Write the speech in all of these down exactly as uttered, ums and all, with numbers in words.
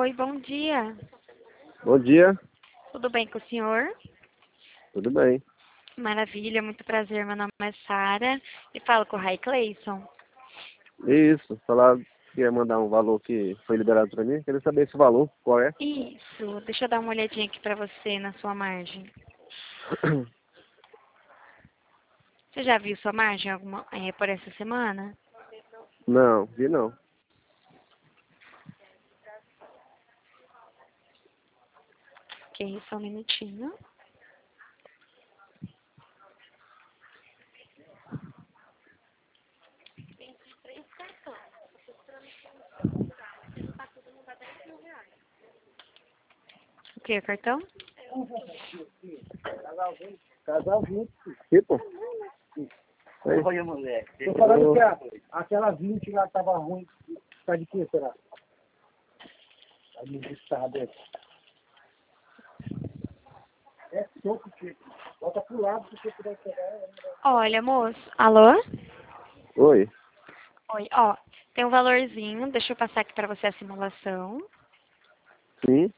Oi, bom dia. Bom dia, Tudo bem com o senhor? tudo bem. Maravilha, muito prazer. Meu nome é Sara e falo com o Ray Clayson. Isso, falar que ia mandar um valor que foi liberado para mim. Queria saber esse valor, qual é? Isso, deixa eu dar uma olhadinha aqui pra você na sua margem. Você já viu sua margem alguma, é, por essa semana? Não, vi não. Ok, só um minutinho. O que, cartão? Casal vinte. Tipo? Olha, moleque. Tô falando que a, aquela vinte lá tava ruim. Tá de que, será? Tá de estado, é. É soco, tipo. Bota pro lado se você puder pegar. Olha, moço. Alô? Oi. Oi, ó. Tem um valorzinho. Deixa eu passar aqui pra você a simulação. Sim.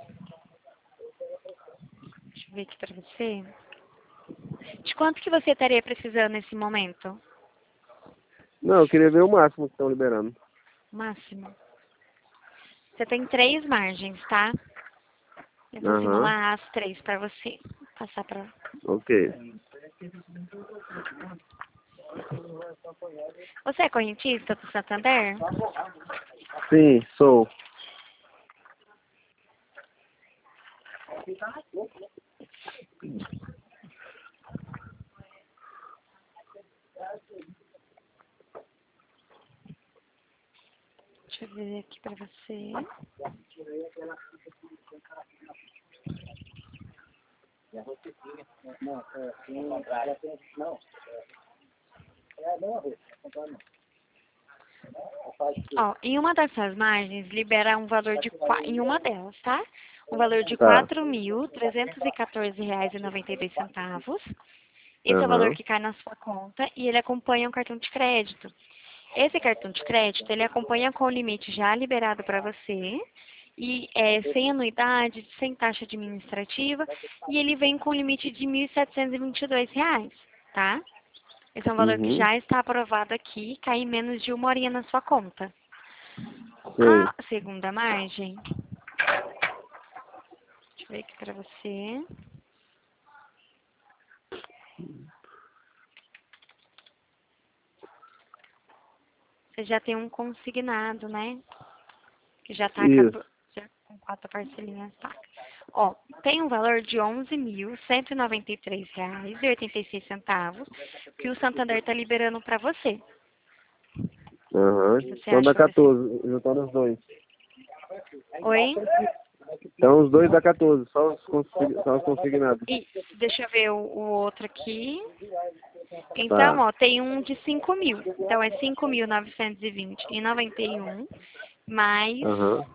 Deixa eu ver aqui pra você. De quanto que você estaria precisando nesse momento? Não, eu queria ver o máximo que estão liberando. Máximo. Você tem três margens, tá? Eu vou Aham. simular as três pra você. Vou passar pra... Ok. Você é correntista do Santander? Sim, sou. Deixa eu ver aqui pra você. Não, é. Não, ela tem. Não. É, não, arroz. Ó, em uma dessas margens, libera um valor de... qua- Em uma delas, tá? Um valor de Tá. quatro mil trezentos e quatorze reais e noventa e dois centavos. Esse é o valor Aham. que cai na sua conta e ele acompanha um cartão de crédito. Esse cartão de crédito, ele acompanha com o limite já liberado para você, e é sem anuidade, sem taxa administrativa, e ele vem com limite de mil setecentos e vinte e dois reais, tá? Esse é um valor que Uhum. já está aprovado aqui, cai em menos de uma horinha na sua conta. Sei. A segunda margem, deixa eu ver aqui para você. Você já tem um consignado, né? Que já está Isso. com quatro parcelinhas, tá? Ó, tem um valor de onze mil cento e noventa e três reais e oitenta e seis centavos que o Santander está liberando para você. Aham. Você Então acha dá que vai ser? quatorze, juntando os dois. Oi? Então os dois dá quatorze, só os, consign... só os consignados. E deixa eu ver o, o outro aqui. Então, Tá. ó, tem um de cinco mil. Então é cinco mil novecentos e vinte e noventa e um mais Aham.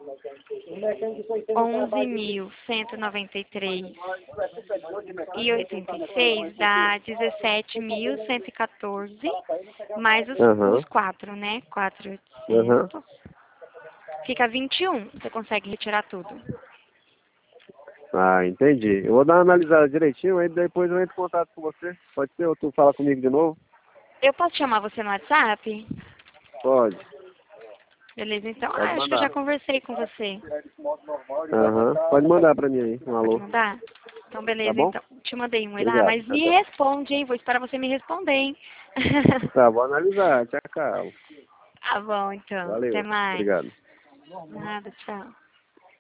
onze mil cento e noventa e três e oitenta e seis dá dezessete mil cento e quatorze mais os, Aham. os quatro, né? quatro mil e Aham. oitocentos. Fica vinte e um. Você consegue retirar tudo. Ah, entendi. Eu vou dar uma analisada direitinho, aí depois eu entro em contato com você. Pode ser? Ou tu fala comigo de novo? Eu posso chamar você no WhatsApp? Pode. Beleza, então. Pode Ah, acho que eu já mandar. conversei com você. Aham. Pode mandar pra mim aí, um Pode alô. mandar? Então, Tá beleza, bom? então. Te mandei um oi lá, Obrigado. mas Tchau, me tchau. responde, hein? Vou esperar você me responder, hein? Tá, vou analisar. Tchau, tchau. Tá bom, então. Até Valeu. mais. Obrigado. Nada, tchau.